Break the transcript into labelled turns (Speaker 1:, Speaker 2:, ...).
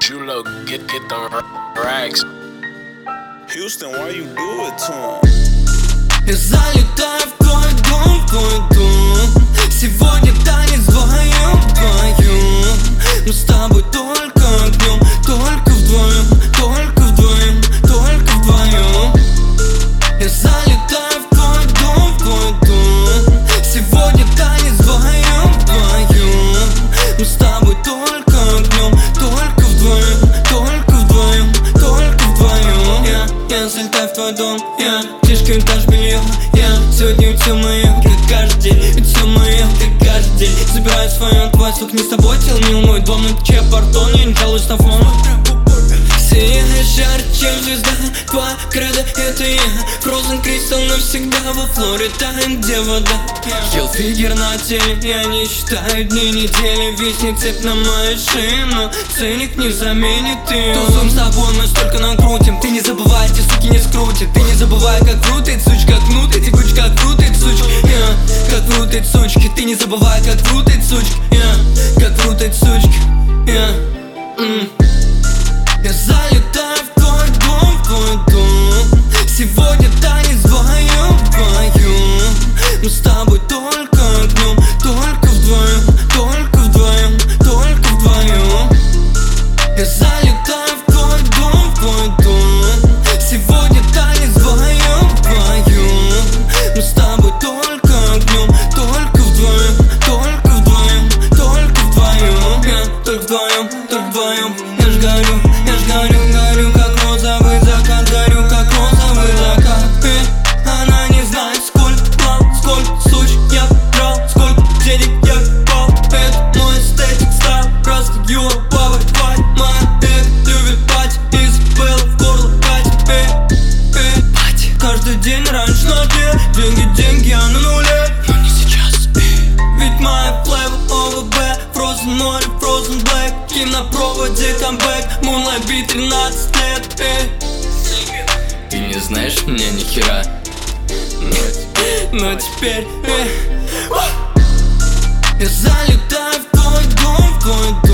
Speaker 1: Julo, get the racks.
Speaker 2: Houston, why you do it to him?
Speaker 3: Я залетаю в твой дом. Сегодня танец вдвоем. Мы с тобой только днем, только вдвоем, только вдвоем, только вдвоем. Я залетаю в твой дом. Сегодня танец вдвоем. Мы с тобой только днем, только вдвоем, только вдвоем, только вдвоем. Я залетаю в твой дом, слишком этаж белье. Сегодня все мое, как каждый день. Все мое, как каждый день. Забираю свое, твой сук не с тобой. Тел не умой дом, на плече пардон. Я не жалуюсь на фон. Сияешь жарче, чем звезда. Твоя кредо это я. Frozen Crystal навсегда во Флориде, там где вода. Хилфигер на теле, я не считаю дни, недели. Виснет цепь на моей шее, но ценник не заменит ее. Тусуем с тобой, мы столько накрутим. Ты не забывай, эти суки не скрутят. Ты не забывай, как крутит сучка, кнут эти кучки, как крутит сучки, как крутит сучки. Ты не забывай, как крутит сучки, как крутит сучки, Я залетаю в твой дом. Сегодня танец вдвоем. Мы с тобой только днем, только вдвоем, только вдвоем, только вдвоем. Я залетаю в твой дом. Сегодня танец вдвоем. Мы с тобой только днем, только вдвоем, только вдвоем, только вдвоем. Только вдвоем, только вдвоем. Я ж горю, как розовый закат. Горю, как розовый закат. Она не знает, сколько плав, сколько суч я брал, сколько денег я пал. Это мой эстетик стал, раз как Юла, Пава, Вать. Моя любит пати, из Белла в горло пати. Каждый день раньше на дне, деньги, я на нуле. Но не сейчас, ведь моя флэва ОВБ. Frozen море, Frozen Black. Ким на проводе, камбэк. Moonlight beat 13 лет,
Speaker 4: Ты не знаешь меня ни хера.
Speaker 3: Но теперь я залетаю в твой дом.